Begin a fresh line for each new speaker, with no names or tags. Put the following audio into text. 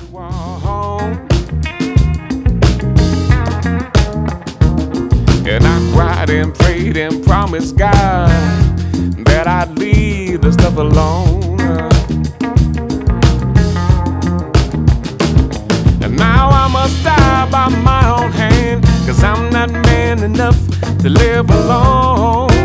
you are home. And I cried and prayed and promised God that I'd leave the stuff alone. And now I must die by my own hand, 'cause I'm not man enough to live alone.